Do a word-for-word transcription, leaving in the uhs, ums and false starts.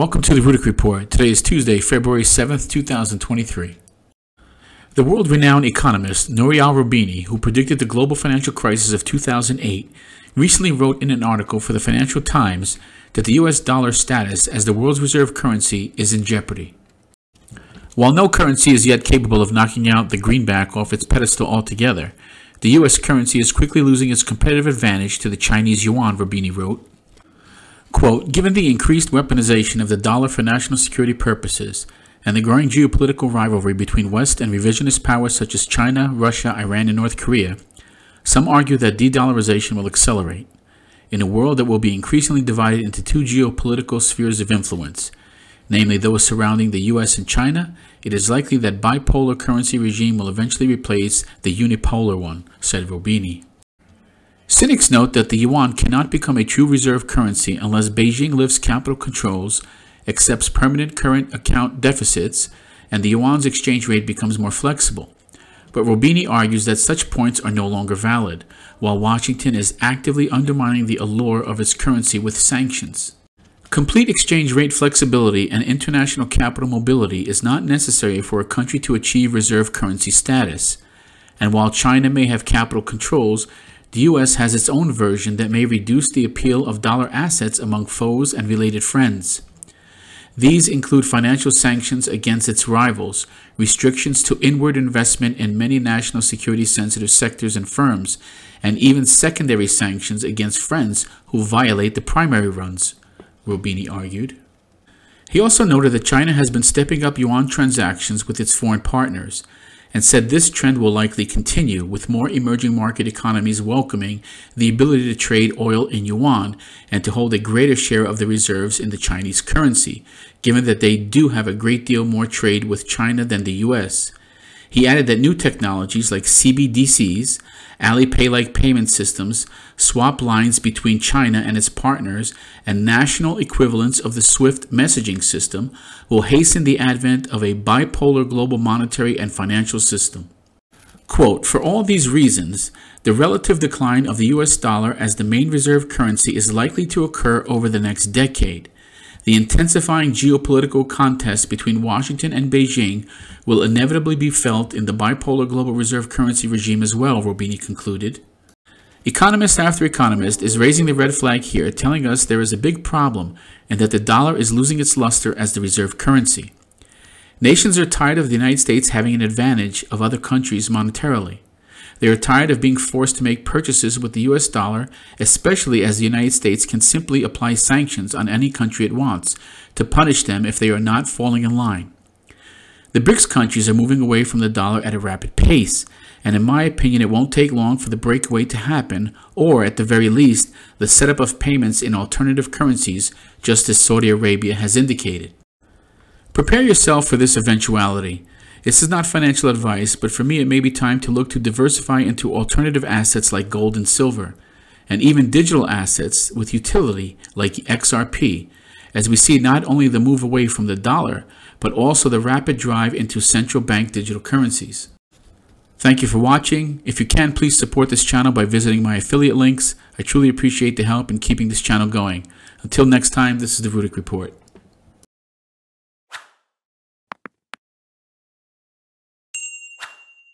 Welcome to the Rudick Report. Today is Tuesday, February seventh, two thousand twenty-three. The world-renowned economist Nouriel Roubini, who predicted the global financial crisis of two thousand eight, recently wrote in an article for the Financial Times that the U S dollar status as the world's reserve currency is in jeopardy. While no currency is yet capable of knocking out the greenback off its pedestal altogether, the U S currency is quickly losing its competitive advantage to the Chinese yuan, Roubini wrote. Quote, given the increased weaponization of the dollar for national security purposes and the growing geopolitical rivalry between West and revisionist powers such as China, Russia, Iran, and North Korea, some argue that de-dollarization will accelerate in a world that will be increasingly divided into two geopolitical spheres of influence, namely those surrounding the U S and China. It is likely that bipolar currency regime will eventually replace the unipolar one, said Roubini. Cynics note that the yuan cannot become a true reserve currency unless Beijing lifts capital controls, accepts permanent current account deficits, and the yuan's exchange rate becomes more flexible. But Roubini argues that such points are no longer valid, while Washington is actively undermining the allure of its currency with sanctions. Complete exchange rate flexibility and international capital mobility is not necessary for a country to achieve reserve currency status. And while China may have capital controls, the U S has its own version that may reduce the appeal of dollar assets among foes and related friends. These include financial sanctions against its rivals, restrictions to inward investment in many national security-sensitive sectors and firms, and even secondary sanctions against friends who violate the primary ones, Roubini argued. He also noted that China has been stepping up yuan transactions with its foreign partners, and said this trend will likely continue, with more emerging market economies welcoming the ability to trade oil in yuan and to hold a greater share of the reserves in the Chinese currency, given that they do have a great deal more trade with China than the U S. He added that new technologies like C B D Cs, Alipay-like payment systems, swap lines between China and its partners, and national equivalents of the SWIFT messaging system will hasten the advent of a bipolar global monetary and financial system. Quote, for all these reasons, the relative decline of the U S dollar as the main reserve currency is likely to occur over the next decade. The intensifying geopolitical contest between Washington and Beijing will inevitably be felt in the bipolar global reserve currency regime as well, Roubini concluded. Economist after economist is raising the red flag here, telling us there is a big problem and that the dollar is losing its luster as the reserve currency. Nations are tired of the United States having an advantage of other countries monetarily. They are tired of being forced to make purchases with the U S dollar, especially as the United States can simply apply sanctions on any country it wants to punish them if they are not falling in line. The BRICS countries are moving away from the dollar at a rapid pace, and in my opinion it won't take long for the breakaway to happen, or at the very least, the setup of payments in alternative currencies, just as Saudi Arabia has indicated. Prepare yourself for this eventuality. This is not financial advice, but for me it may be time to look to diversify into alternative assets like gold and silver, and even digital assets with utility like X R P, as we see not only the move away from the dollar, but also the rapid drive into central bank digital currencies. Thank you for watching. If you can, please support this channel by visiting my affiliate links. I truly appreciate the help in keeping this channel going. Until next time, this is the Rudick Report.